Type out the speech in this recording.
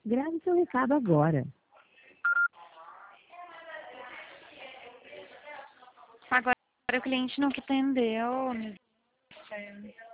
Grave seu recado agora. Agora o cliente não entendeu.